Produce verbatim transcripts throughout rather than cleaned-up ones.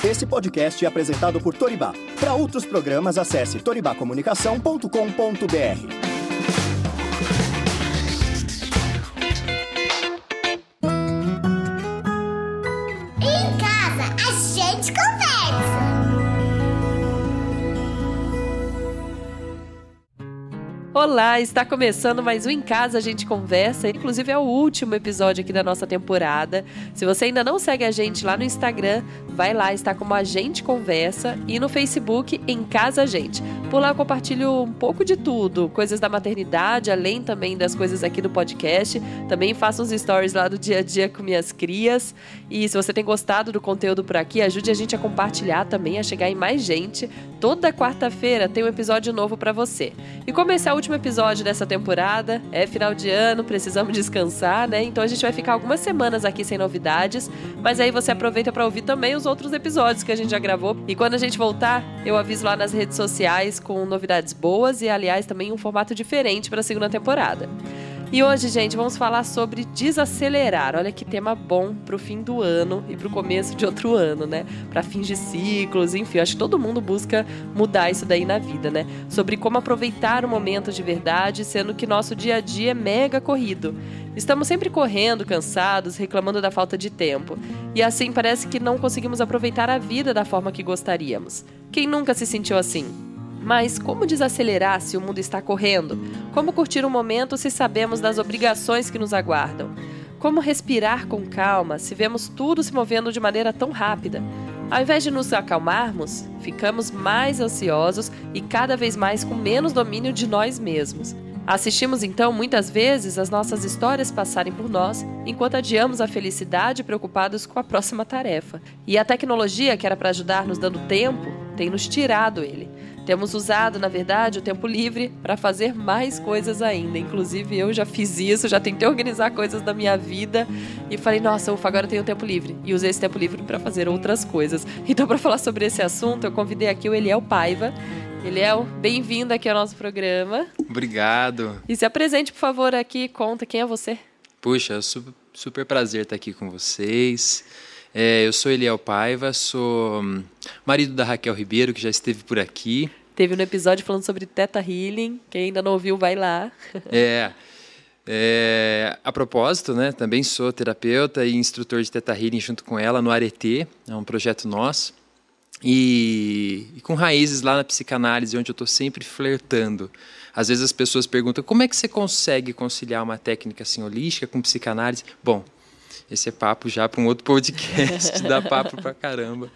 Esse podcast é apresentado por Toribá. Para outros programas, acesse toribacomunicação ponto com ponto br. Olá, está começando mais um Em Casa a Gente Conversa, inclusive é o último episódio aqui da nossa temporada. Se você ainda não segue a gente lá no Instagram, vai lá, está como A Gente Conversa, e no Facebook, Em Casa a Gente. Por lá eu compartilho um pouco de tudo, coisas da maternidade, além também das coisas aqui do podcast. Também faço uns stories lá do dia a dia com minhas crias. E se você tem gostado do conteúdo por aqui, ajude a gente a compartilhar também, a chegar em mais gente. Toda quarta-feira tem um episódio novo para você. E como esse é o último episódio dessa temporada, é final de ano, precisamos descansar, né? Então a gente vai ficar algumas semanas aqui sem novidades, mas aí você aproveita para ouvir também os outros episódios que a gente já gravou. E quando a gente voltar, eu aviso lá nas redes sociais com novidades boas e, aliás, também um formato diferente para a segunda temporada. E hoje, gente, vamos falar sobre desacelerar. Olha que tema bom pro fim do ano e pro começo de outro ano, né? Para fins de ciclos, enfim, acho que todo mundo busca mudar isso daí na vida, né? Sobre como aproveitar o momento de verdade, sendo que nosso dia a dia é mega corrido. Estamos sempre correndo, cansados, reclamando da falta de tempo. E assim parece que não conseguimos aproveitar a vida da forma que gostaríamos. Quem nunca se sentiu assim? Mas como desacelerar se o mundo está correndo? Como curtir o momento se sabemos das obrigações que nos aguardam? Como respirar com calma se vemos tudo se movendo de maneira tão rápida? Ao invés de nos acalmarmos, ficamos mais ansiosos e cada vez mais com menos domínio de nós mesmos. Assistimos então muitas vezes as nossas histórias passarem por nós, enquanto adiamos a felicidade preocupados com a próxima tarefa. E a tecnologia, que era para ajudar nos dando tempo, tem nos tirado ele. Temos usado, na verdade, o tempo livre para fazer mais coisas ainda. Inclusive, eu já fiz isso, já tentei organizar coisas da minha vida e falei, nossa, ufa, agora eu tenho tempo livre. E usei esse tempo livre para fazer outras coisas. Então, para falar sobre esse assunto, eu convidei aqui o Eliel Paiva. Eliel, bem-vindo aqui ao nosso programa. Obrigado. E se apresente, por favor, aqui, conta quem é você. Puxa, é super, super prazer estar aqui com vocês. É, eu sou Eliel Paiva, sou marido da Raquel Ribeiro, que já esteve por aqui. Teve um episódio falando sobre Theta Healing, quem ainda não ouviu, vai lá. É, é, a propósito, né, também sou terapeuta e instrutor de Theta Healing junto com ela no Aretê, é um projeto nosso. E, e com raízes lá na psicanálise, onde eu estou sempre flertando. Às vezes as pessoas perguntam, como é que você consegue conciliar uma técnica assim holística com psicanálise? Bom, esse é papo já para um outro podcast, dá papo pra caramba.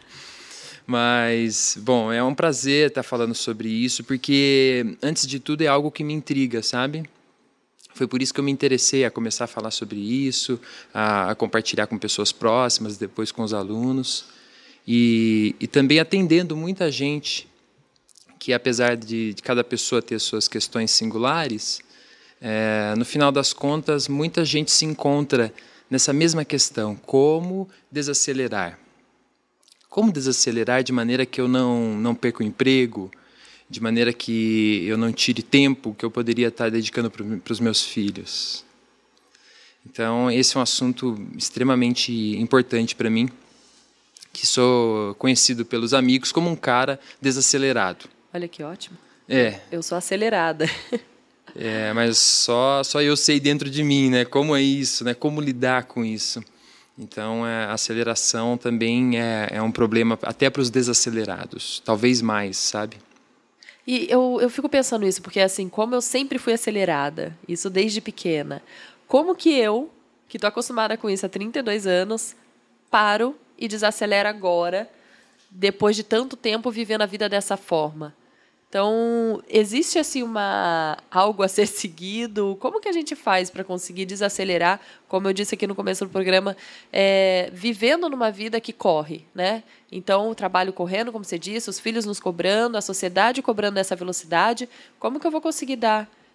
Mas, bom, é um prazer estar falando sobre isso, porque, antes de tudo, é algo que me intriga, sabe? Foi por isso que eu me interessei a começar a falar sobre isso, a, a compartilhar com pessoas próximas, depois com os alunos. E, e também atendendo muita gente que, apesar de, de cada pessoa ter suas questões singulares, é, no final das contas, muita gente se encontra nessa mesma questão, como desacelerar. Como desacelerar de maneira que eu não, não perca o emprego, de maneira que eu não tire tempo que eu poderia estar dedicando para os meus filhos. Então, esse é um assunto extremamente importante para mim, que sou conhecido pelos amigos como um cara desacelerado. Olha que ótimo. É. Eu sou acelerada. É, mas só, só eu sei dentro de mim, né? Como é isso, né? Como lidar com isso. Então, a aceleração também é, é um problema até para os desacelerados, talvez mais, sabe? E eu, eu fico pensando isso, porque assim, como eu sempre fui acelerada, isso desde pequena, como que eu, que estou acostumada com isso há trinta e dois anos, paro e desacelero agora, depois de tanto tempo vivendo a vida dessa forma? Então, existe assim uma, algo a ser seguido? Como que a gente faz para conseguir desacelerar, como eu disse aqui no começo do programa, é, vivendo numa vida que corre, né? Então, o trabalho correndo, como você disse, os filhos nos cobrando, a sociedade cobrando essa velocidade. Como que eu vou conseguir dar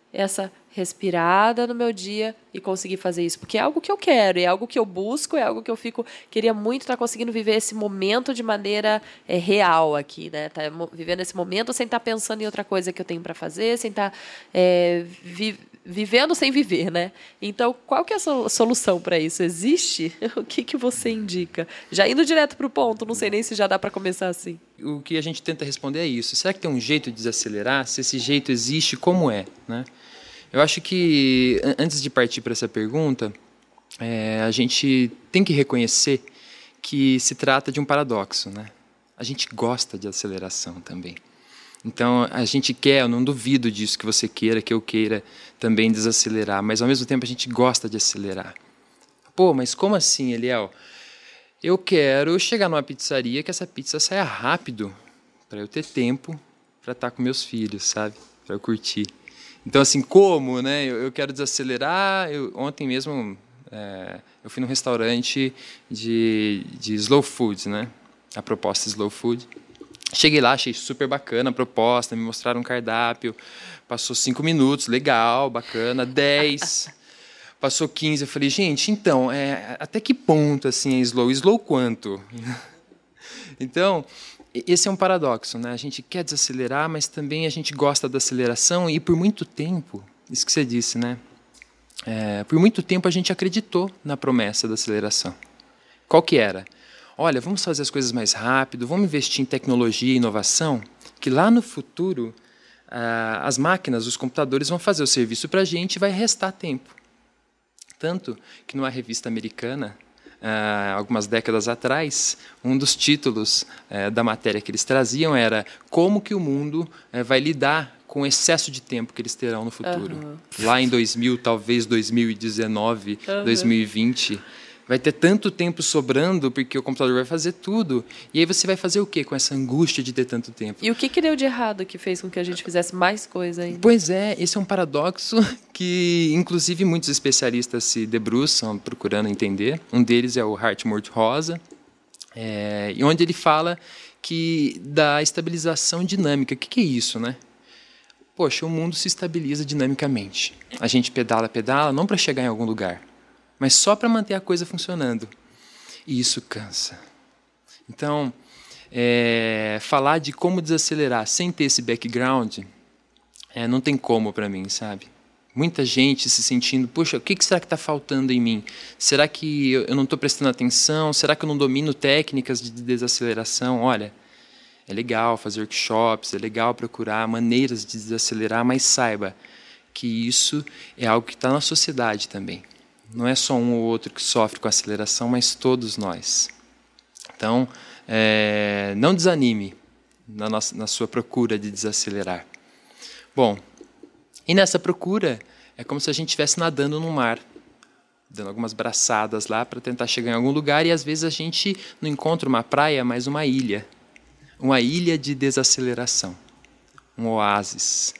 essa respirada no meu dia e conseguir fazer isso. Porque é algo que eu quero, é algo que eu busco, é algo que eu fico... Queria muito estar conseguindo viver esse momento de maneira é, real aqui, né? Tá vivendo esse momento sem estar pensando em outra coisa que eu tenho para fazer, sem estar é, vi, vivendo sem viver, né? Então, qual que é a solução para isso? Existe? O que, que você indica? Já indo direto para o ponto, não sei nem se já dá para começar assim. O que a gente tenta responder é isso. Será que tem um jeito de desacelerar? Se esse jeito existe, como é, né? Eu acho que, antes de partir para essa pergunta, é, a gente tem que reconhecer que se trata de um paradoxo, né? A gente gosta de aceleração também. Então, a gente quer, eu não duvido disso, que você queira, que eu queira também desacelerar, mas, ao mesmo tempo, a gente gosta de acelerar. Pô, mas como assim, Eliel? Eu quero chegar numa pizzaria que essa pizza saia rápido, para eu ter tempo para estar com meus filhos, sabe? Para eu curtir. Então, assim, como, né? Eu, eu quero desacelerar. Eu, ontem mesmo, é, eu fui num restaurante de, de slow food, né? A proposta slow food. Cheguei lá, achei super bacana a proposta, me mostraram um cardápio. Passou cinco minutos, legal, bacana. Dez, passou quinze. Eu falei, gente, então, é, até que ponto, assim, é slow? Slow quanto? Então... Esse é um paradoxo, né? A gente quer desacelerar, mas também a gente gosta da aceleração e por muito tempo, isso que você disse, né? É, por muito tempo a gente acreditou na promessa da aceleração. Qual que era? Olha, vamos fazer as coisas mais rápido, vamos investir em tecnologia e inovação, que lá no futuro ah, as máquinas, os computadores vão fazer o serviço para a gente e vai restar tempo. Tanto que numa revista americana, Uh, algumas décadas atrás, um dos títulos uh, da matéria que eles traziam era como que o mundo uh, vai lidar com o excesso de tempo que eles terão no futuro. Uhum. Lá em dois mil, talvez dois mil e dezenove, uhum. dois mil e vinte, vai ter tanto tempo sobrando porque o computador vai fazer tudo. E aí você vai fazer o quê com essa angústia de ter tanto tempo? E o que, que deu de errado que fez com que a gente fizesse mais coisa ainda? Pois é, esse é um paradoxo que, inclusive, muitos especialistas se debruçam procurando entender. Um deles é o Hartmut Rosa, é, e onde ele fala que da estabilização dinâmica. O que, que é isso, né? Poxa, o mundo se estabiliza dinamicamente. A gente pedala, pedala, não para chegar em algum lugar, mas só para manter a coisa funcionando. E isso cansa. Então, é, falar de como desacelerar sem ter esse background, é, não tem como para mim, sabe? Muita gente se sentindo, poxa, o que será que está faltando em mim? Será que eu não estou prestando atenção? Será que eu não domino técnicas de desaceleração? Olha, é legal fazer workshops, é legal procurar maneiras de desacelerar, mas saiba que isso é algo que está na sociedade também. Não é só um ou outro que sofre com aceleração, mas todos nós. Então, é, não desanime na, nossa, na sua procura de desacelerar. Bom, e nessa procura, é como se a gente estivesse nadando no mar, dando algumas braçadas lá para tentar chegar em algum lugar, e às vezes a gente não encontra uma praia, mas uma ilha. Uma ilha de desaceleração, um oásis.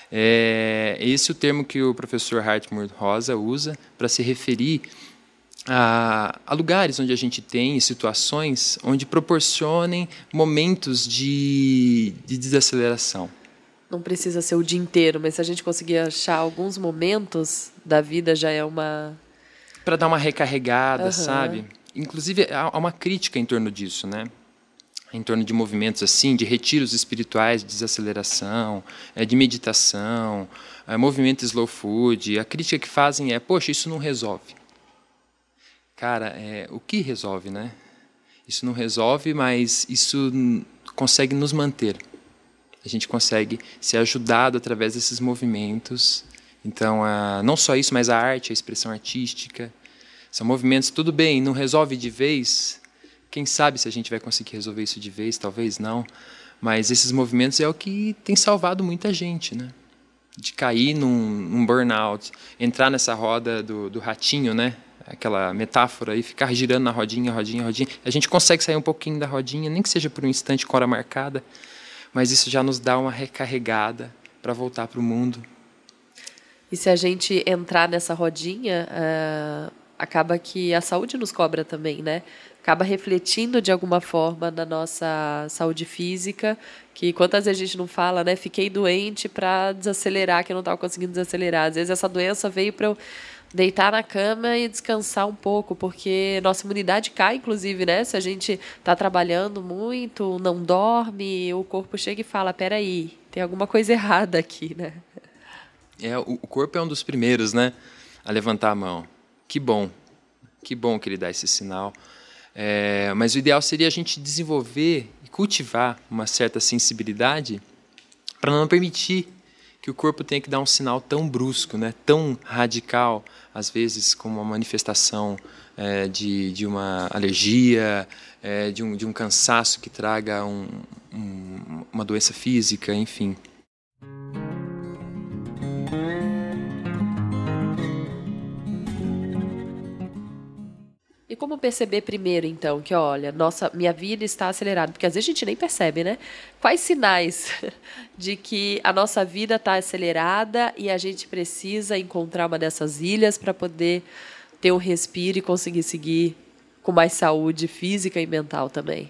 É esse é o termo que o professor Hartmut Rosa usa para se referir a, a lugares onde a gente tem situações onde proporcionem momentos de, de desaceleração. Não precisa ser o dia inteiro, mas se a gente conseguir achar alguns momentos da vida já é uma... Para dar uma recarregada, uhum. sabe? Inclusive, há uma crítica em torno disso, né? Em torno de movimentos assim, de retiros espirituais, de desaceleração, de meditação, movimento slow food. A crítica que fazem é, poxa, isso não resolve. Cara, é, o que resolve, né? Isso não resolve, mas isso consegue nos manter. A gente consegue ser ajudado através desses movimentos. Então, a, não só isso, mas a arte, a expressão artística. São movimentos, tudo bem, não resolve de vez. Quem sabe se a gente vai conseguir resolver isso de vez, talvez não. Mas esses movimentos é o que tem salvado muita gente, né? De cair num, num burnout, entrar nessa roda do, do ratinho, né? Aquela metáfora, e ficar girando na rodinha, rodinha, rodinha. A gente consegue sair um pouquinho da rodinha, nem que seja por um instante com hora marcada, mas isso já nos dá uma recarregada para voltar para o mundo. E se a gente entrar nessa rodinha, uh, acaba que a saúde nos cobra também, né? acaba refletindo de alguma forma na nossa saúde física, que quantas vezes a gente não fala, né? Fiquei doente para desacelerar, que eu não estava conseguindo desacelerar. Às vezes essa doença veio para eu deitar na cama e descansar um pouco, porque nossa imunidade cai, inclusive, né? Se a gente está trabalhando muito, não dorme, o corpo chega e fala, peraí, tem alguma coisa errada aqui, né? É, o, o corpo é um dos primeiros, né, a levantar a mão. Que bom, que bom que ele dá esse sinal. É, mas o ideal seria a gente desenvolver e cultivar uma certa sensibilidade para não permitir que o corpo tenha que dar um sinal tão brusco, né, tão radical, às vezes como uma manifestação é, de, de uma alergia, é, de, um, de um cansaço que traga um, um, uma doença física, enfim. E como perceber primeiro, então, que, olha, nossa, minha vida está acelerada? Porque às vezes a gente nem percebe, né? Quais sinais de que a nossa vida está acelerada e a gente precisa encontrar uma dessas ilhas para poder ter um respiro e conseguir seguir com mais saúde física e mental também?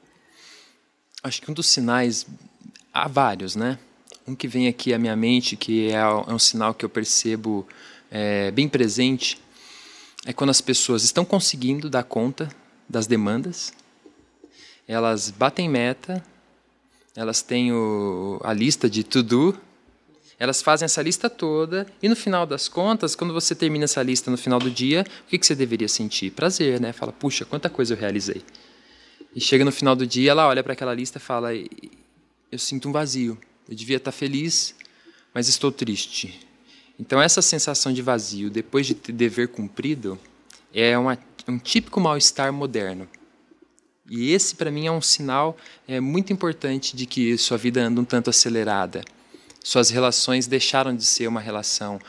Acho que um dos sinais, há vários, né? Um que vem aqui à minha mente, que é, é um sinal que eu percebo é, bem presente, é quando as pessoas estão conseguindo dar conta das demandas, elas batem meta, elas têm o, a lista de to-do, elas fazem essa lista toda e no final das contas, quando você termina essa lista no final do dia, o que, que você deveria sentir? Prazer, né? Fala, puxa, quanta coisa eu realizei. E chega no final do dia, ela olha para aquela lista e fala, eu sinto um vazio, eu devia estar feliz, mas estou triste. Então, essa sensação de vazio, depois de ter dever cumprido, é uma, um típico mal-estar moderno. E esse, para mim, é um sinal é, muito importante de que sua vida anda um tanto acelerada. Suas relações deixaram de ser uma relação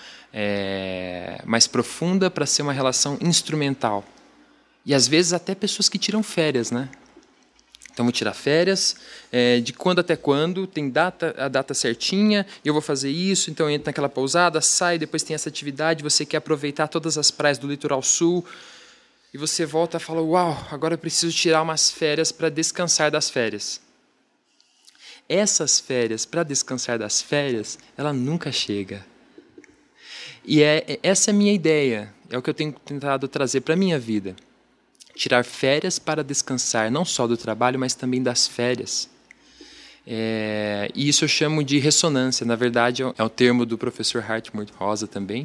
é, mais profunda para ser uma relação instrumental. E, às vezes, até pessoas que tiram férias, né? Então, vou tirar férias, é, de quando até quando, tem data, a data certinha, eu vou fazer isso, então eu entro naquela pousada, sai, depois tem essa atividade, você quer aproveitar todas as praias do litoral sul, e você volta e fala, uau, agora eu preciso tirar umas férias para descansar das férias. Essas férias, para descansar das férias, ela nunca chega. E é, essa é a minha ideia, é o que eu tenho tentado trazer para a minha vida. Tirar férias para descansar, não só do trabalho, mas também das férias. É, e isso eu chamo de ressonância. Na verdade, é o termo do professor Hartmut Rosa também,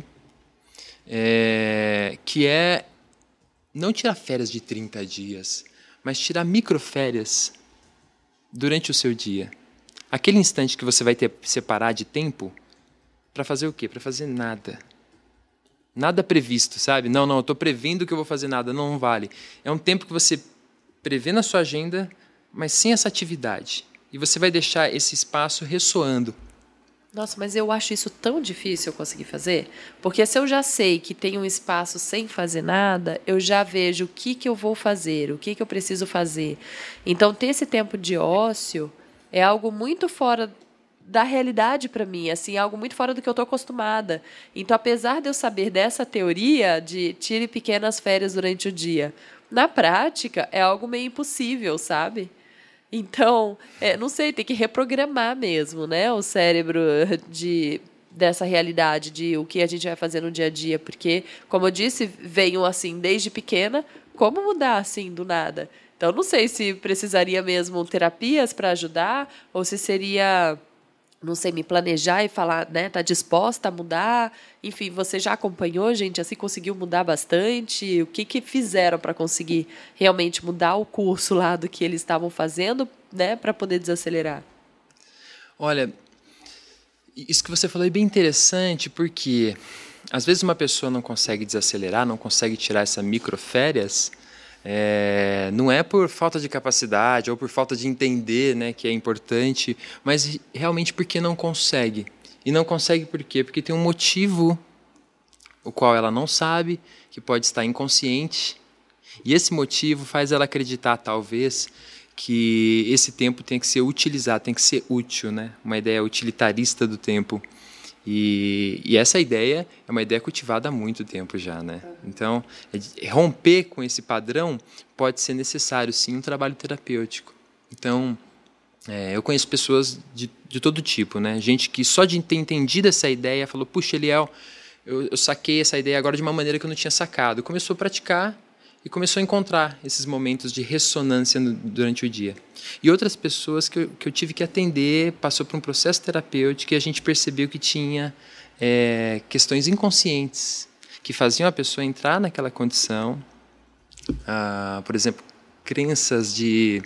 é, que é não tirar férias de trinta dias, mas tirar microférias durante o seu dia. Aquele instante que você vai ter que separar de tempo para fazer o quê? Para fazer nada. Nada previsto, sabe? Não, não, eu estou prevendo que eu vou fazer nada. Não, não vale. É um tempo que você prevê na sua agenda, mas sem essa atividade. E você vai deixar esse espaço ressoando. Nossa, mas eu acho isso tão difícil eu conseguir fazer. Porque se eu já sei que tem um espaço sem fazer nada, eu já vejo o que, que eu vou fazer, o que, que eu preciso fazer. Então, ter esse tempo de ócio é algo muito fora da realidade para mim, assim, algo muito fora do que eu estou acostumada. Então, apesar de eu saber dessa teoria de tire pequenas férias durante o dia, na prática é algo meio impossível, sabe? Então, é, não sei, tem que reprogramar mesmo, né, o cérebro de, dessa realidade, de o que a gente vai fazer no dia a dia, porque, como eu disse, venho assim desde pequena, como mudar assim do nada? Então, não sei se precisaria mesmo terapias para ajudar, ou se seria, não sei, me planejar e falar, né, tá disposta a mudar? Enfim, você já acompanhou, gente, assim, conseguiu mudar bastante? O que que fizeram para conseguir realmente mudar o curso lá do que eles estavam fazendo, né, para poder desacelerar? Olha, isso que você falou é bem interessante, porque às vezes uma pessoa não consegue desacelerar, não consegue tirar essa microférias, É, não é por falta de capacidade ou por falta de entender, né, que é importante, mas realmente porque não consegue. E não consegue por quê? Porque tem um motivo o qual ela não sabe, que pode estar inconsciente. E esse motivo faz ela acreditar, talvez, que esse tempo tem que ser utilizado, tem que ser útil, né? Uma ideia utilitarista do tempo. E, e essa ideia é uma ideia cultivada há muito tempo já, né? Então, romper com esse padrão pode ser necessário, sim, um trabalho terapêutico. Então, é, eu conheço pessoas de, de todo tipo, né? Gente que só de ter entendido essa ideia falou, puxa, Eliel, eu, eu saquei essa ideia agora de uma maneira que eu não tinha sacado. Começou a praticar e começou a encontrar esses momentos de ressonância no, durante o dia. E outras pessoas que eu, que eu tive que atender, passou por um processo terapêutico e a gente percebeu que tinha é, questões inconscientes que faziam a pessoa entrar naquela condição. Ah, por exemplo, crenças de,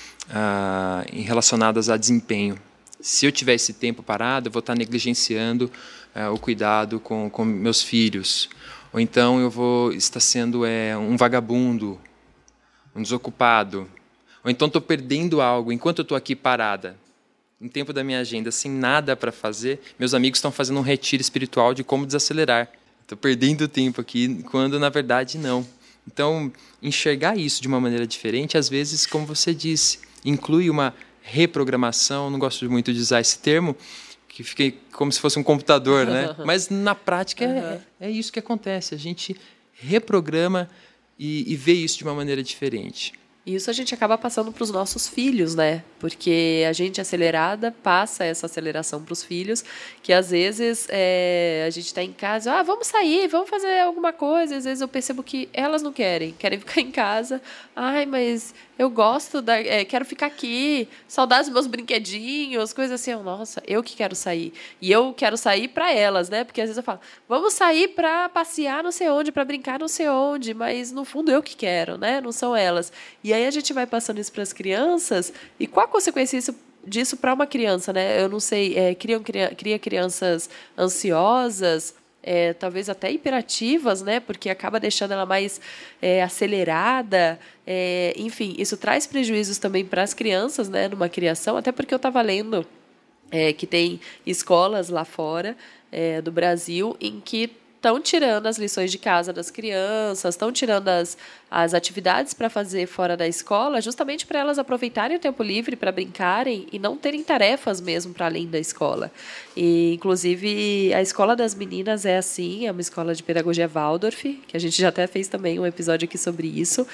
ah, relacionadas a desempenho. Se eu tiver esse tempo parado, eu vou estar negligenciando ah, o cuidado com, com meus filhos. Ou então eu vou estar sendo é, um vagabundo, um desocupado. Ou então estou perdendo algo enquanto eu estou aqui parada, em tempo da minha agenda, sem nada para fazer. Meus amigos estão fazendo um retiro espiritual de como desacelerar. Estou perdendo tempo aqui, quando na verdade não. Então, enxergar isso de uma maneira diferente, às vezes, como você disse, inclui uma reprogramação. Não gosto muito de usar esse termo, que fica como se fosse um computador, né? Mas na prática uhum. é, é isso que acontece. A gente reprograma e, e vê isso de uma maneira diferente. E isso a gente acaba passando para os nossos filhos, né? Porque a gente acelerada passa essa aceleração para os filhos, que às vezes é, a gente está em casa, ah, vamos sair, vamos fazer alguma coisa. Às vezes eu percebo que elas não querem, querem ficar em casa. Ai, mas eu gosto, da, é, quero ficar aqui, saudades dos meus brinquedinhos, coisas assim. Nossa, eu que quero sair. E eu quero sair para elas, né? Porque às vezes eu falo, vamos sair para passear não sei onde, para brincar não sei onde, mas no fundo eu que quero, né? Não são elas. E aí a gente vai passando isso para as crianças, e qual a consequência isso, disso para uma criança, né? Eu não sei, é, criam, cria, cria crianças ansiosas, é, talvez até hiperativas, né? Porque acaba deixando ela mais é, acelerada. É, enfim, isso traz prejuízos também para as crianças, né? Numa criação, até porque eu estava lendo é, que tem escolas lá fora é, do Brasil em que estão tirando as lições de casa das crianças, estão tirando as, as atividades para fazer fora da escola, justamente para elas aproveitarem o tempo livre para brincarem e não terem tarefas mesmo para além da escola. E, inclusive, a escola das meninas é assim, é uma escola de pedagogia Waldorf, que a gente já até fez também um episódio aqui sobre isso,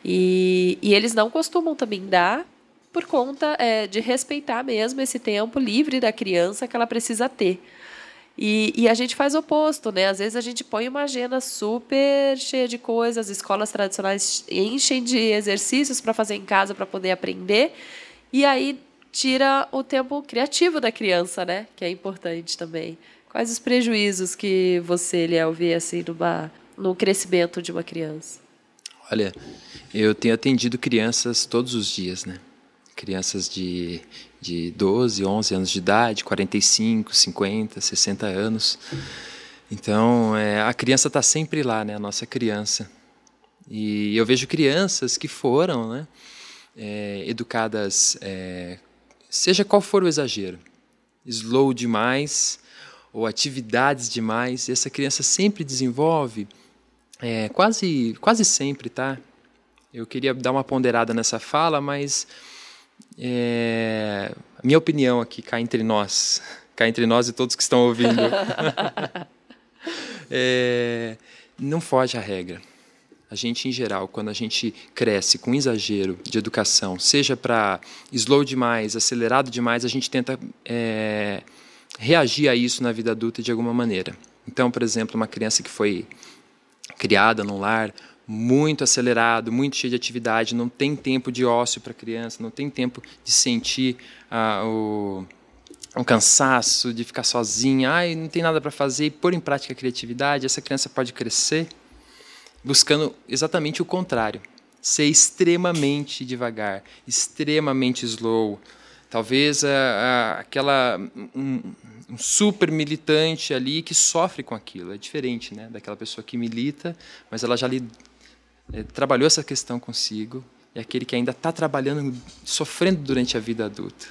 e, e eles não costumam também dar por conta é, de respeitar mesmo esse tempo livre da criança que ela precisa ter. E, e a gente faz o oposto, né? Às vezes a gente põe uma agenda super cheia de coisas, as escolas tradicionais enchem de exercícios para fazer em casa, para poder aprender, e aí tira o tempo criativo da criança, né? Que é importante também. Quais os prejuízos que você, Eliel, vê assim, numa, no crescimento de uma criança? Olha, eu tenho atendido crianças todos os dias, né? Crianças de, de doze, onze anos de idade, quarenta e cinco, cinquenta, sessenta anos. Então, é, a criança está sempre lá, né? A nossa criança. E eu vejo crianças que foram, né? É, educadas, é, seja qual for o exagero, slow demais ou atividades demais, e essa criança sempre desenvolve, é, quase, quase sempre, tá? Eu queria dar uma ponderada nessa fala, mas... É, a minha opinião aqui, cá entre nós, cá entre nós e todos que estão ouvindo, é, não foge à regra. A gente, em geral, quando a gente cresce com exagero de educação, seja para slow demais, acelerado demais, a gente tenta é, reagir a isso na vida adulta de alguma maneira. Então, por exemplo, uma criança que foi criada num lar muito acelerado, muito cheio de atividade, não tem tempo de ócio para a criança, não tem tempo de sentir ah, o, o cansaço, de ficar sozinha, ai, não tem nada para fazer, e pôr em prática a criatividade, essa criança pode crescer buscando exatamente o contrário, ser extremamente devagar, extremamente slow, talvez a, a, aquela um, um super militante ali que sofre com aquilo, é diferente, né, daquela pessoa que milita, mas ela já ali É, trabalhou essa questão consigo, e aquele que ainda está trabalhando, sofrendo durante a vida adulta.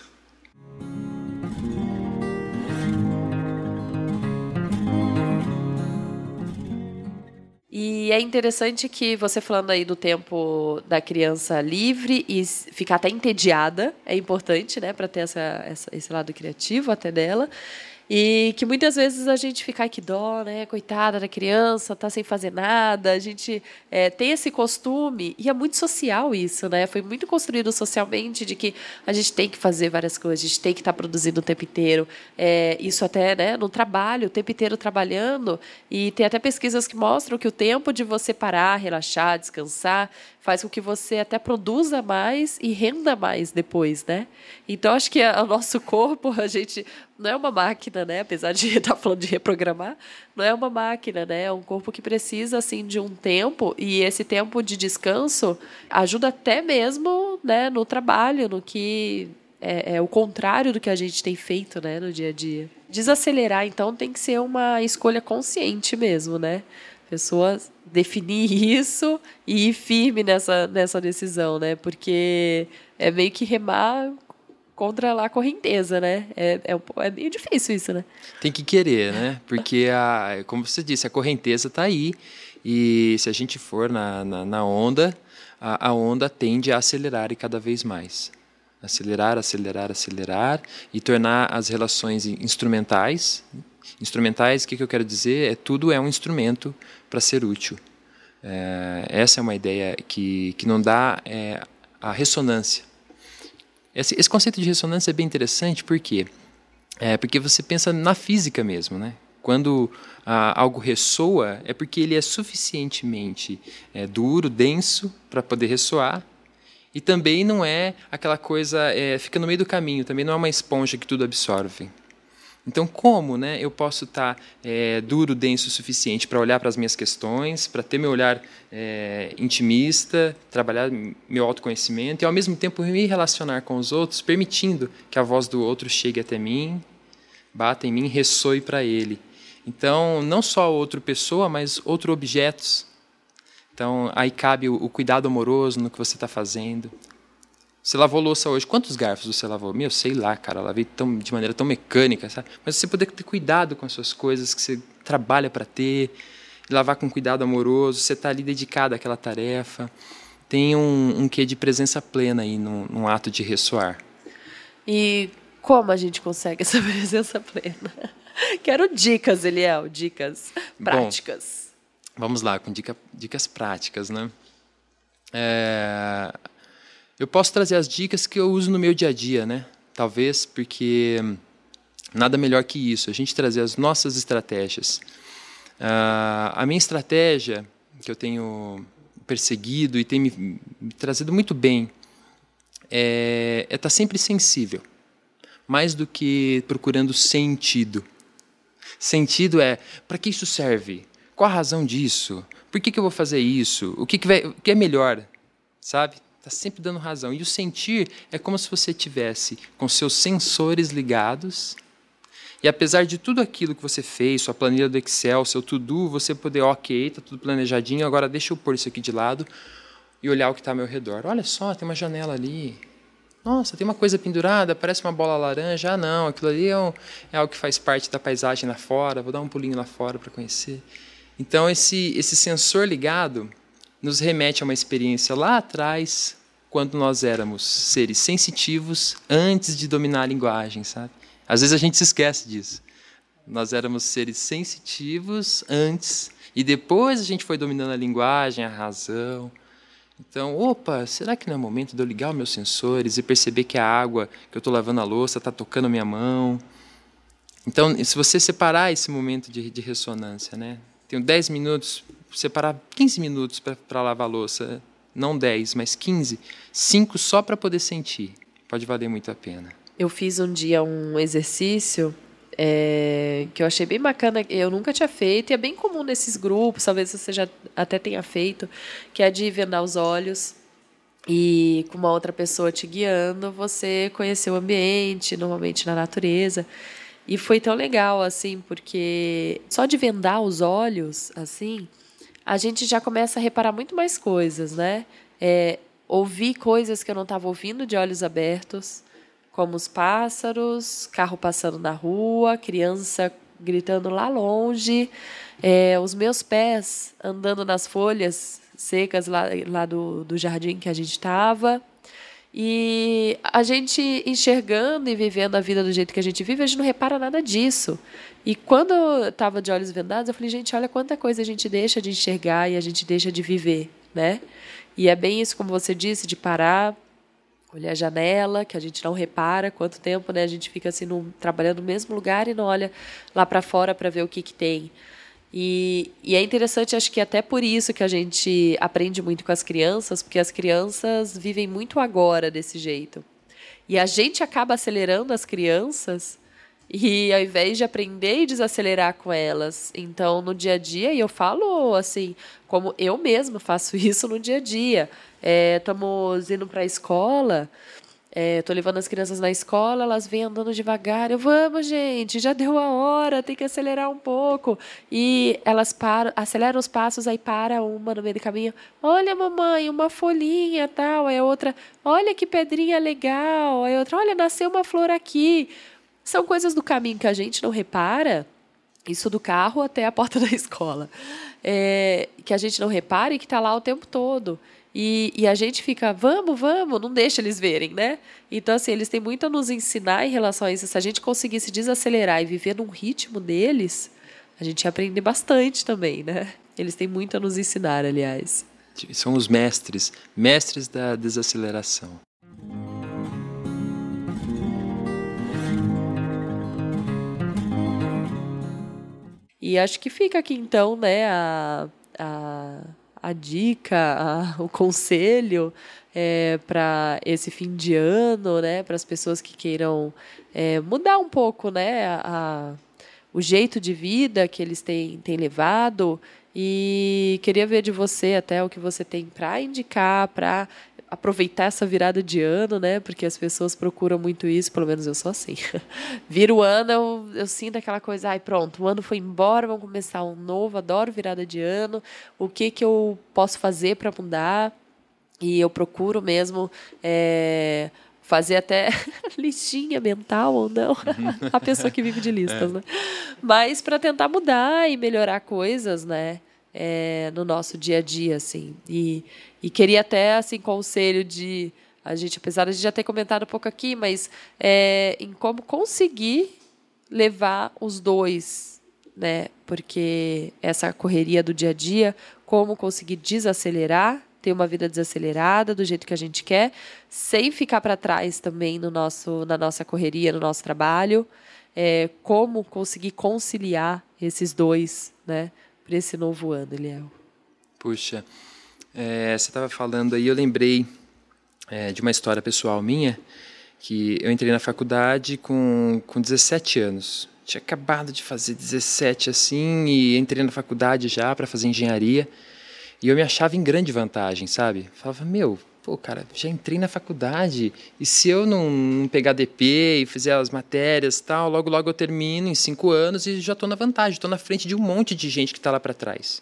E é interessante que você falando aí do tempo da criança livre e ficar até entediada, é importante, né, para ter essa, essa, esse lado criativo até dela. E que muitas vezes a gente fica, ai, que dó, né? Coitada da criança, tá sem fazer nada. A gente é, tem esse costume, e é muito social isso, né? Foi muito construído socialmente de que a gente tem que fazer várias coisas, a gente tem que estar produzindo o tempo inteiro. É, isso até, né, no trabalho, o tempo inteiro trabalhando. E tem até pesquisas que mostram que o tempo de você parar, relaxar, descansar, faz com que você até produza mais e renda mais depois, né? Então, acho que o nosso corpo, a gente não é uma máquina, né? Apesar de estar falando de reprogramar, não é uma máquina, né? É um corpo que precisa, assim, de um tempo, e esse tempo de descanso ajuda até mesmo, né, no trabalho, no que é, é o contrário do que a gente tem feito, né, no dia a dia. Desacelerar, então, tem que ser uma escolha consciente mesmo, né? Pessoas definir isso e ir firme nessa, nessa decisão, né? Porque é meio que remar contra lá a correnteza, né? É, é, é meio difícil isso, né? Tem que querer, né? Porque, a, como você disse, a correnteza está aí, e se a gente for na, na, na onda, a, a onda tende a acelerar e cada vez mais. Acelerar, acelerar, acelerar, e tornar as relações instrumentais. Instrumentais, o que, que eu quero dizer? É, tudo é um instrumento para ser útil. É, essa é uma ideia que, que não dá é, a ressonância. Esse, esse conceito de ressonância é bem interessante, por quê? É, porque você pensa na física mesmo, né? Quando ah, algo ressoa, é porque ele é suficientemente é, duro, denso, para poder ressoar, e também não é aquela coisa, é, fica no meio do caminho, também não é uma esponja que tudo absorve. Então, como, né, eu posso estar é, duro, denso o suficiente para olhar para as minhas questões, para ter meu olhar é, intimista, trabalhar meu autoconhecimento e, ao mesmo tempo, me relacionar com os outros, permitindo que a voz do outro chegue até mim, bata em mim, ressoe para ele. Então, não só outra pessoa, mas outros objetos. Então, aí cabe o, o cuidado amoroso no que você está fazendo. Você lavou louça hoje. Quantos garfos você lavou? Meu, sei lá, cara. Eu lavei tão, de maneira tão mecânica, sabe? Mas você poder ter cuidado com as suas coisas que você trabalha para ter, lavar com cuidado amoroso, você está ali dedicado àquela tarefa. Tem um, um quê de presença plena aí num, num ato de ressoar. E como a gente consegue essa presença plena? Quero dicas, Eliel, dicas práticas. Bom, vamos lá, com dica, dicas práticas, né? É... Eu posso trazer as dicas que eu uso no meu dia a dia, né? Talvez porque nada melhor que isso, a gente trazer as nossas estratégias. Uh, a minha estratégia, que eu tenho perseguido e tem me, me trazido muito bem, é estar tá sempre sensível, mais do que procurando sentido. Sentido é, para que isso serve? Qual a razão disso? Por que, que eu vou fazer isso? O que, que, vai, o que é melhor? Sabe? Está sempre dando razão. E o sentir é como se você tivesse com seus sensores ligados, e apesar de tudo aquilo que você fez, sua planilha do Excel, seu to-do, você poder, ok, está tudo planejadinho, agora deixa eu pôr isso aqui de lado e olhar o que está ao meu redor. Olha só, tem uma janela ali. Nossa, tem uma coisa pendurada, parece uma bola laranja. Ah, não, aquilo ali é, um, é algo que faz parte da paisagem lá fora, vou dar um pulinho lá fora para conhecer. Então, esse, esse sensor ligado nos remete a uma experiência lá atrás, quando nós éramos seres sensitivos antes de dominar a linguagem, sabe? Às vezes a gente se esquece disso. Nós éramos seres sensitivos antes e depois a gente foi dominando a linguagem, a razão. Então, opa, será que não é o momento de eu ligar os meus sensores e perceber que a água que eu estou lavando a louça está tocando a minha mão? Então, se você separar esse momento de, de ressonância, né? Tenho dez minutos, separar quinze minutos para lavar a louça, não dez, mas quinze, cinco só para poder sentir. Pode valer muito a pena. Eu fiz um dia um exercício é, que eu achei bem bacana, eu nunca tinha feito, e é bem comum nesses grupos, talvez você já até tenha feito, que é de vendar os olhos e com uma outra pessoa te guiando, você conhecer o ambiente, normalmente na natureza. E foi tão legal, assim, porque só de vendar os olhos, assim, a gente já começa a reparar muito mais coisas, né? É, ouvir coisas que eu não estava ouvindo de olhos abertos, como os pássaros, carro passando na rua, criança gritando lá longe, é, os meus pés andando nas folhas secas lá, lá do, do jardim que a gente estava. E a gente enxergando e vivendo a vida do jeito que a gente vive, a gente não repara nada disso. E quando eu estava de olhos vendados, eu falei, gente, olha quanta coisa a gente deixa de enxergar e a gente deixa de viver, né? E é bem isso, como você disse, de parar, olhar a janela, que a gente não repara quanto tempo, né, a gente fica assim, no, trabalhando no mesmo lugar e não olha lá para fora para ver o que, que tem. E, e é interessante, acho que até por isso que a gente aprende muito com as crianças, porque as crianças vivem muito agora desse jeito. E a gente acaba acelerando as crianças e ao invés de aprender e desacelerar com elas. Então, no dia a dia, e eu falo assim, como eu mesma faço isso no dia a dia. Estamos é, indo para a escola, estou é, levando as crianças na escola, elas vêm andando devagar. Eu, vamos, gente, já deu a hora, tem que acelerar um pouco. E elas param, aceleram os passos, aí para uma no meio do caminho. Olha, mamãe, uma folhinha, tal. Aí a outra, olha que pedrinha legal. Aí a outra, olha, nasceu uma flor aqui. São coisas do caminho que a gente não repara, isso do carro até a porta da escola, é, que a gente não repara e que está lá o tempo todo. E, e a gente fica, vamos, vamos, não deixa eles verem, né? Então, assim, eles têm muito a nos ensinar em relação a isso. Se a gente conseguisse desacelerar e viver num ritmo deles, a gente ia aprender bastante também, né? Eles têm muito a nos ensinar, aliás. São os mestres, mestres da desaceleração. E acho que fica aqui, então, né, a, a, a dica, a, o conselho é, para esse fim de ano, né, para as pessoas que queiram é, mudar um pouco, né, a, a, o jeito de vida que eles têm, têm levado. E queria ver de você até o que você tem para indicar, para aproveitar essa virada de ano, né? Porque as pessoas procuram muito isso, pelo menos eu sou assim. Vira o ano, eu, eu sinto aquela coisa, ai, pronto, o ano foi embora, vamos começar um novo, adoro virada de ano, o que, que eu posso fazer para mudar? E eu procuro mesmo é, fazer até listinha mental ou não, a pessoa que vive de listas, é. né? Mas para tentar mudar e melhorar coisas, né? É, no nosso dia a dia, assim. E, e queria até, assim, conselho de... A gente, apesar de a gente já ter comentado um pouco aqui, mas é, em como conseguir levar os dois, né? Porque essa correria do dia a dia, como conseguir desacelerar, ter uma vida desacelerada do jeito que a gente quer, sem ficar para trás também no nosso, na nossa correria, no nosso trabalho. É, como conseguir conciliar esses dois, né? Para esse novo ano, Eliel. Puxa, é, você estava falando aí, eu lembrei é, de uma história pessoal minha, que eu entrei na faculdade com, com dezessete anos. Tinha acabado de fazer dezessete assim e entrei na faculdade já para fazer engenharia. E eu me achava em grande vantagem, sabe? Falava, meu, pô, cara, já entrei na faculdade e se eu não, não pegar D P e fizer as matérias e tal, logo, logo eu termino em cinco anos e já estou na vantagem, estou na frente de um monte de gente que está lá para trás.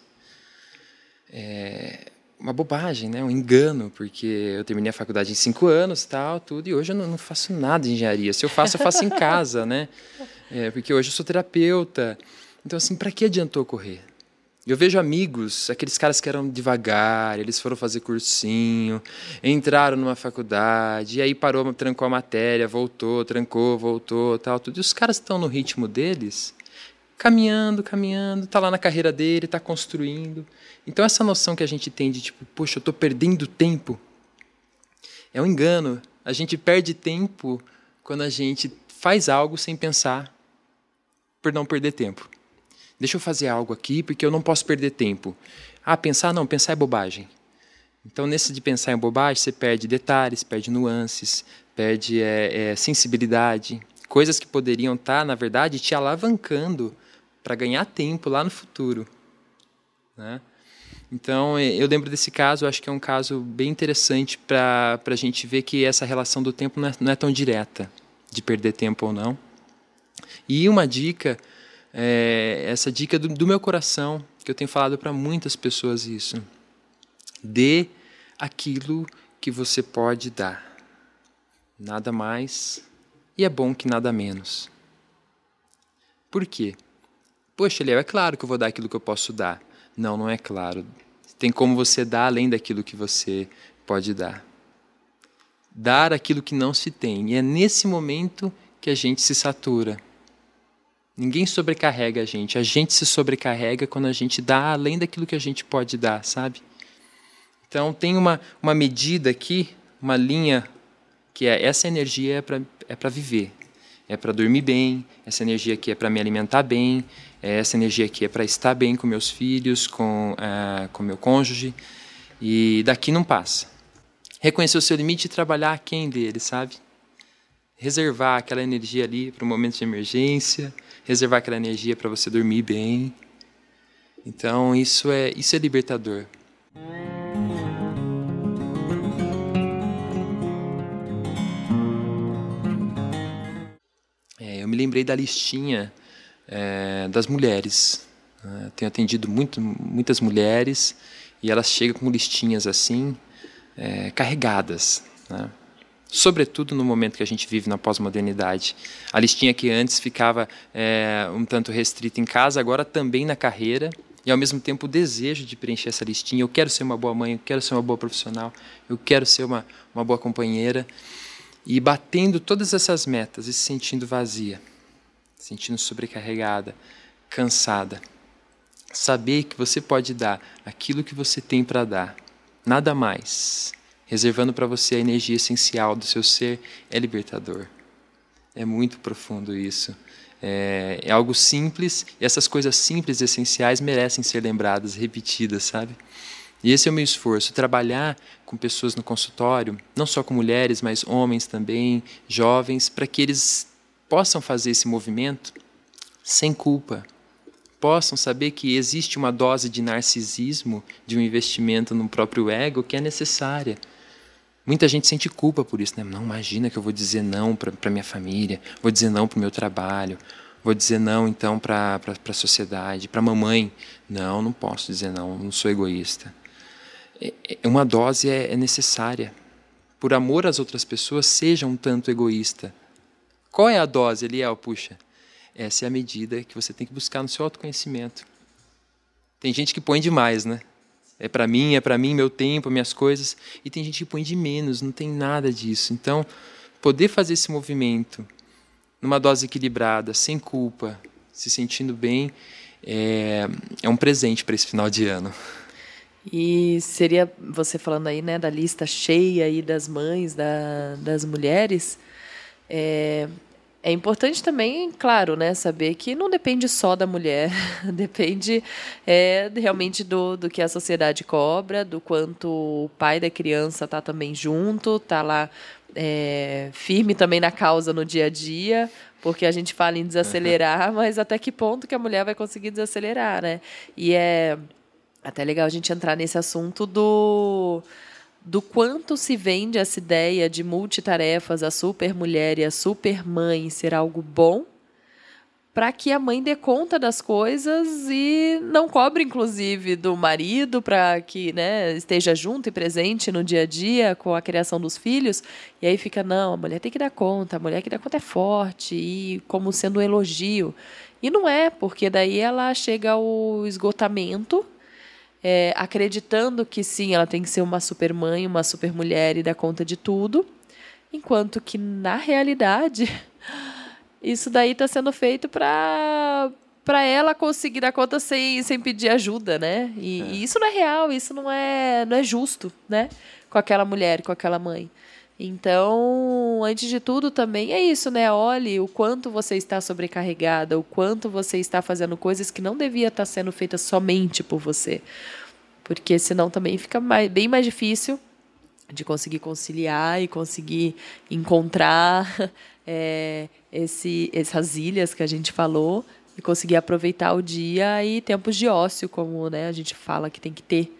É uma bobagem, né? Um engano, porque eu terminei a faculdade em cinco anos e tal, tudo, e hoje eu não, não faço nada de engenharia. Se eu faço, eu faço em casa, né? É, porque hoje eu sou terapeuta. Então, assim, para que adiantou correr? Eu vejo amigos, aqueles caras que eram devagar, eles foram fazer cursinho, entraram numa faculdade, e aí parou, trancou a matéria, voltou, trancou, voltou, tal, tudo. E os caras estão no ritmo deles, caminhando, caminhando, tá lá na carreira dele, tá construindo. Então essa noção que a gente tem de tipo, poxa, eu tô perdendo tempo, é um engano. A gente perde tempo quando a gente faz algo sem pensar, por não perder tempo. Deixa eu fazer algo aqui, porque eu não posso perder tempo. Ah, pensar? Não, pensar é bobagem. Então, nesse de pensar em bobagem, você perde detalhes, perde nuances, perde é, é, sensibilidade, coisas que poderiam estar, na verdade, te alavancando para ganhar tempo lá no futuro. Né? Então, eu lembro desse caso, eu acho que é um caso bem interessante para a gente ver que essa relação do tempo não é, não é tão direta, de perder tempo ou não. E uma dica... É, essa dica do, do meu coração, que eu tenho falado para muitas pessoas isso. Dê aquilo que você pode dar. Nada mais e é bom que nada menos. Por quê? Poxa, Léo, é claro que eu vou dar aquilo que eu posso dar. Não, não é claro. Tem como você dar além daquilo que você pode dar. dar aquilo que não se tem. E é nesse momento que a gente se satura. Ninguém sobrecarrega a gente. A gente se sobrecarrega quando a gente dá além daquilo que a gente pode dar, sabe? Então, tem uma, uma medida aqui, uma linha, que é essa energia é para é para viver. É para dormir bem, essa energia aqui é para me alimentar bem, essa energia aqui é para estar bem com meus filhos, com uh, com meu cônjuge, e daqui não passa. Reconhecer o seu limite e trabalhar aquém dele, sabe? Reservar aquela energia ali para um momento de emergência, reservar aquela energia para você dormir bem. Então, isso é, isso é libertador. É, eu me lembrei da listinha é, das mulheres. Eu tenho atendido muito, muitas mulheres e elas chegam com listinhas assim, é, carregadas, né? Sobretudo no momento que a gente vive na pós-modernidade. A listinha que antes ficava é, um tanto restrita em casa, agora também na carreira, e ao mesmo tempo o desejo de preencher essa listinha. Eu quero ser uma boa mãe, eu quero ser uma boa profissional, eu quero ser uma, uma boa companheira. E batendo todas essas metas e se sentindo vazia, se sentindo sobrecarregada, cansada. Saber que você pode dar aquilo que você tem para dar, nada mais. Reservando para você a energia essencial do seu ser, é libertador. É muito profundo isso. É, é algo simples, e essas coisas simples e essenciais merecem ser lembradas, repetidas, sabe? E esse é o meu esforço, trabalhar com pessoas no consultório, não só com mulheres, mas homens também, jovens, para que eles possam fazer esse movimento sem culpa. Possam saber que existe uma dose de narcisismo, de um investimento no próprio ego que é necessária. Muita gente sente culpa por isso, né? Não, imagina que eu vou dizer não para minha família, vou dizer não para o meu trabalho, vou dizer não, então, para a sociedade, para a mamãe. Não, não posso dizer não, não sou egoísta. É, é, uma dose é, é necessária. Por amor às outras pessoas, seja um tanto egoísta. Qual é a dose, Eliel? Puxa, essa é a medida que você tem que buscar no seu autoconhecimento. Tem gente que põe demais, né? É para mim, é para mim, meu tempo, minhas coisas. E tem gente que põe de menos, não tem nada disso. Então, poder fazer esse movimento numa dose equilibrada, sem culpa, se sentindo bem, é, é um presente para esse final de ano. E seria, você falando aí, né, da lista cheia aí das mães, da, das mulheres, é... É importante também, claro, né, saber que não depende só da mulher, depende é, realmente do, do que a sociedade cobra, do quanto o pai da criança está também junto, está lá é, firme também na causa no dia a dia, porque a gente fala em desacelerar, uhum. Mas até que ponto que a mulher vai conseguir desacelerar, né? E é até legal a gente entrar nesse assunto do... do quanto se vende essa ideia de multitarefas, a supermulher e a supermãe ser algo bom, para que a mãe dê conta das coisas e não cobre, inclusive, do marido para que, né, esteja junto e presente no dia a dia com a criação dos filhos. E aí fica, não, a mulher tem que dar conta, a mulher que dá conta é forte, e como sendo um elogio. E não é, porque daí ela chega ao esgotamento, É, acreditando que sim, ela tem que ser uma supermãe, uma supermulher e dar conta de tudo, enquanto que, na realidade, isso daí está sendo feito para para ela conseguir dar conta sem, sem pedir ajuda, né? E, é. e isso não é real, isso não é, não é justo, né? Com aquela mulher, com aquela mãe. Então, antes de tudo também é isso, né? Olhe o quanto você está sobrecarregada, o quanto você está fazendo coisas que não devia estar sendo feitas somente por você. Porque senão também fica mais, bem mais difícil de conseguir conciliar e conseguir encontrar é, esse, essas ilhas que a gente falou e conseguir aproveitar o dia e tempos de ócio, como, né, a gente fala que tem que ter.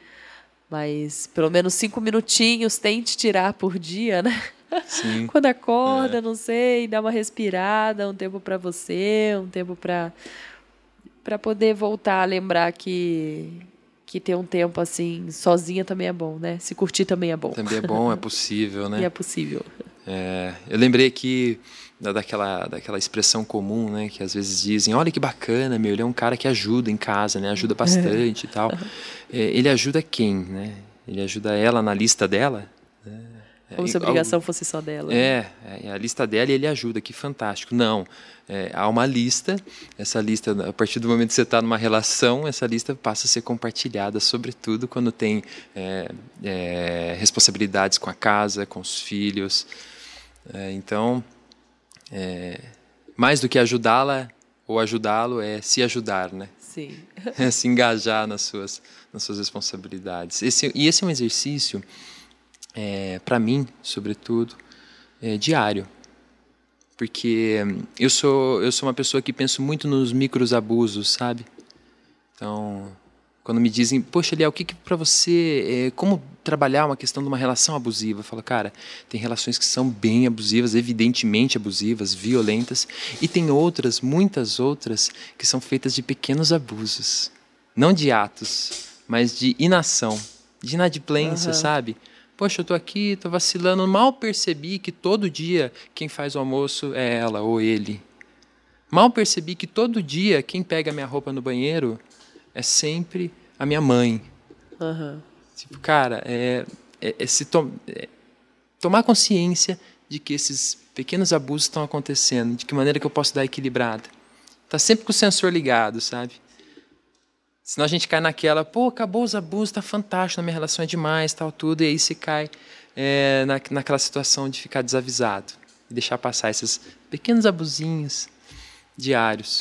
Mas pelo menos cinco minutinhos tente tirar por dia, né? Sim. Quando acorda, é. não sei, dá uma respirada, um tempo para você, um tempo para para poder voltar a lembrar que que ter um tempo assim sozinha também é bom, né? Se curtir também é bom. Também é bom, é possível, né? E é possível. É, eu lembrei aqui da, daquela, daquela expressão comum, né? Que às vezes dizem, olha que bacana, meu, ele é um cara que ajuda em casa, né? Ajuda bastante e tal. É, ele ajuda quem, né? Ele ajuda ela na lista dela? Como se a obrigação fosse só dela. É, é, a lista dela e ele ajuda, que fantástico. Não, é, há uma lista, essa lista, a partir do momento que você está numa relação, essa lista passa a ser compartilhada, sobretudo quando tem é, é, responsabilidades com a casa, com os filhos. É, então, é, mais do que ajudá-la ou ajudá-lo, é se ajudar, né? Sim. É se engajar nas suas, nas suas responsabilidades. Esse, e esse é um exercício... É, para mim, sobretudo, é diário. Porque eu sou, eu sou uma pessoa que penso muito nos micros abusos, sabe? Então, quando me dizem, poxa, Liel, o que, que para você, é, como trabalhar uma questão de uma relação abusiva? Eu falo, cara, tem relações que são bem abusivas, evidentemente abusivas, violentas, e tem outras, muitas outras, que são feitas de pequenos abusos. Não de atos, mas de inação, de inadimplência, uhum. sabe? Poxa, eu tô aqui, tô vacilando, mal percebi que todo dia quem faz o almoço é ela ou ele. Mal percebi que todo dia quem pega a minha roupa no banheiro é sempre a minha mãe. Uhum. Tipo, cara, é, é, é se to, é, tomar consciência de que esses pequenos abusos estão acontecendo, de que maneira que eu posso dar equilibrada. Tá sempre com o sensor ligado, sabe? Senão a gente cai naquela, pô, acabou os abusos, tá fantástico, na minha relação é demais, tal, tudo, e aí se cai é, na, naquela situação de ficar desavisado e deixar passar esses pequenos abusinhos diários.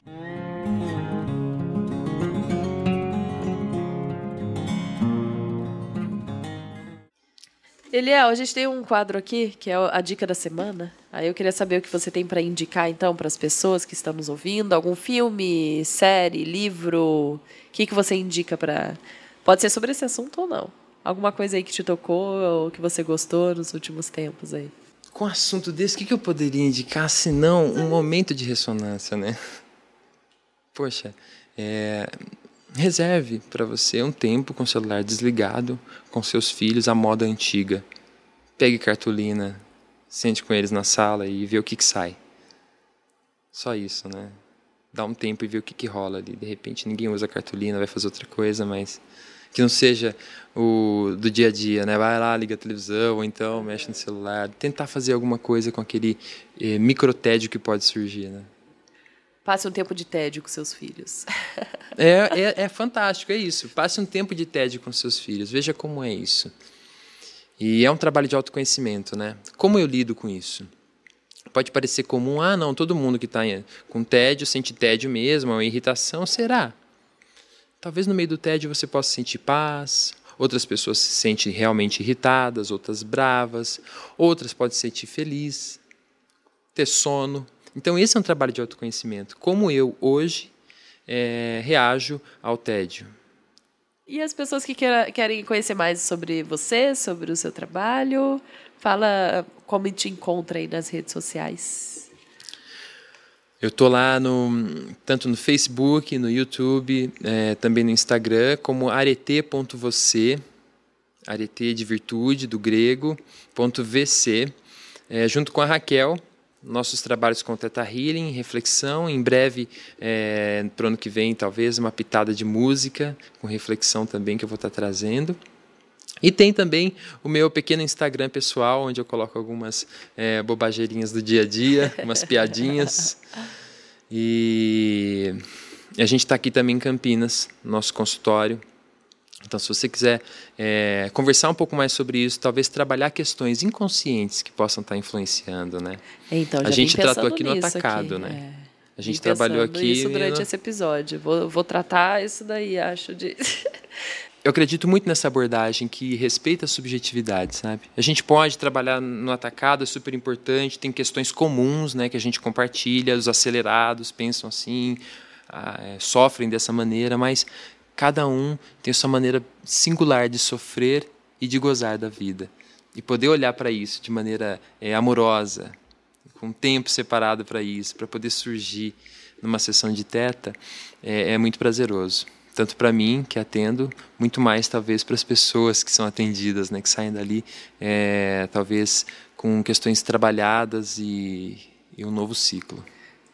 Eliel, a gente tem um quadro aqui, que é a dica da semana. Aí eu queria saber o que você tem para indicar, então, para as pessoas que estão nos ouvindo. Algum filme, série, livro? O que, que você indica para... Pode ser sobre esse assunto ou não. Alguma coisa aí que te tocou ou que você gostou nos últimos tempos aí? Com um assunto desse, o que, que eu poderia indicar, se não um momento de ressonância, né? Poxa, é... reserve para você um tempo com o celular desligado, com seus filhos, à moda antiga. Pegue cartolina, sente com eles na sala e vê o que, que sai. Só isso, né? Dá um tempo e vê o que, que rola ali. De repente ninguém usa cartolina, vai fazer outra coisa, mas que não seja o do dia a dia, né? Vai lá, liga a televisão, ou então mexe no celular. Tentar fazer alguma coisa com aquele eh, microtédio que pode surgir, né? Passe um tempo de tédio com seus filhos. É, é, é fantástico, é isso. Passe um tempo de tédio com seus filhos. Veja como é isso. E é um trabalho de autoconhecimento, né? Como eu lido com isso? Pode parecer comum, ah, não, todo mundo que está com tédio sente tédio mesmo, é uma irritação. Será? Talvez no meio do tédio você possa sentir paz, outras pessoas se sentem realmente irritadas, outras bravas, outras podem se sentir felizes, ter sono. Então, esse é um trabalho de autoconhecimento. Como eu, hoje, é, reajo ao tédio. E as pessoas que queira, querem conhecer mais sobre você, sobre o seu trabalho, fala como te encontra aí nas redes sociais. Eu estou lá no, tanto no Facebook, no YouTube, é, também no Instagram, como arete ponto você, arete de virtude, do grego, ponto vc, é, junto com a Raquel. Nossos trabalhos com Theta Healing, reflexão, em breve, é, para o ano que vem, talvez, uma pitada de música, com reflexão também, que eu vou estar trazendo. E tem também o meu pequeno Instagram pessoal, onde eu coloco algumas é, bobageirinhas do dia a dia, umas piadinhas. E a gente está aqui também em Campinas, no nosso consultório. Então, se você quiser é, conversar um pouco mais sobre isso, talvez trabalhar questões inconscientes que possam estar influenciando, né? Então, já a gente tratou aqui no nisso atacado, aqui, né? É. A gente trabalhou aqui... isso durante no... esse episódio. Vou, vou tratar isso daí, acho, de... Eu acredito muito nessa abordagem que respeita a subjetividade, sabe? A gente pode trabalhar no atacado, é super importante, tem questões comuns, né, que a gente compartilha, os acelerados pensam assim, ah, é, sofrem dessa maneira, mas... Cada um tem a sua maneira singular de sofrer e de gozar da vida. E poder olhar para isso de maneira é, amorosa, com tempo separado para isso, para poder surgir numa sessão de teta, é, é muito prazeroso. Tanto para mim, que atendo, muito mais talvez para as pessoas que são atendidas, né, que saem dali é, talvez com questões trabalhadas e, e um novo ciclo.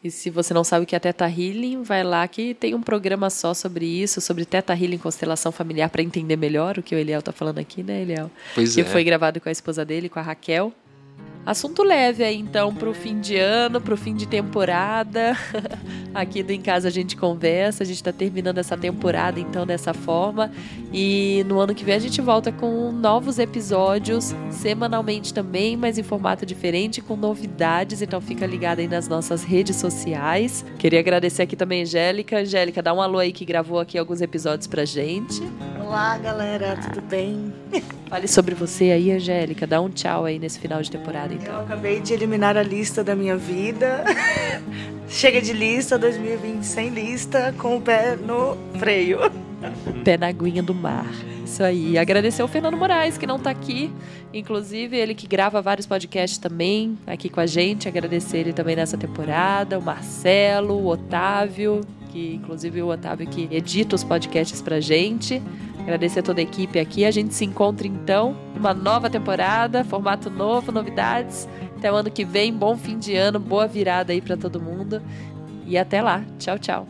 E se você não sabe o que é Teta Healing, vai lá que tem um programa só sobre isso, sobre Teta Healing constelação familiar, para entender melhor o que o Eliel tá falando aqui, né, Eliel? Pois que é. foi gravado com a esposa dele, com a Raquel. Assunto leve aí, então, pro fim de ano, pro fim de temporada. Aqui do Em Casa a gente conversa. A gente tá terminando essa temporada, então, dessa forma. E no ano que vem a gente volta com novos episódios, semanalmente também, mas em formato diferente, com novidades. Então fica ligado aí nas nossas redes sociais. Queria agradecer aqui também a Angélica. Angélica, dá um alô aí que gravou aqui alguns episódios pra gente. Olá, galera, tudo bem? Fale sobre você aí, Angélica. Dá um tchau aí nesse final de temporada, então. Eu acabei de eliminar a lista da minha vida. Chega de lista, dois mil e vinte sem lista, com o pé no freio. Pé na aguinha do mar. Isso aí. Agradecer ao Fernando Moraes, que não tá aqui. Inclusive, ele que grava vários podcasts também aqui com a gente. Agradecer ele também nessa temporada. O Marcelo, o Otávio, que inclusive o Otávio que edita os podcasts pra gente. Agradecer a toda a equipe aqui. A gente se encontra então numa nova temporada, formato novo, novidades. Até o ano que vem, bom fim de ano, boa virada aí pra todo mundo. E até lá. Tchau, tchau.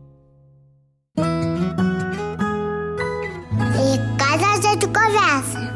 Em casa a gente conversa.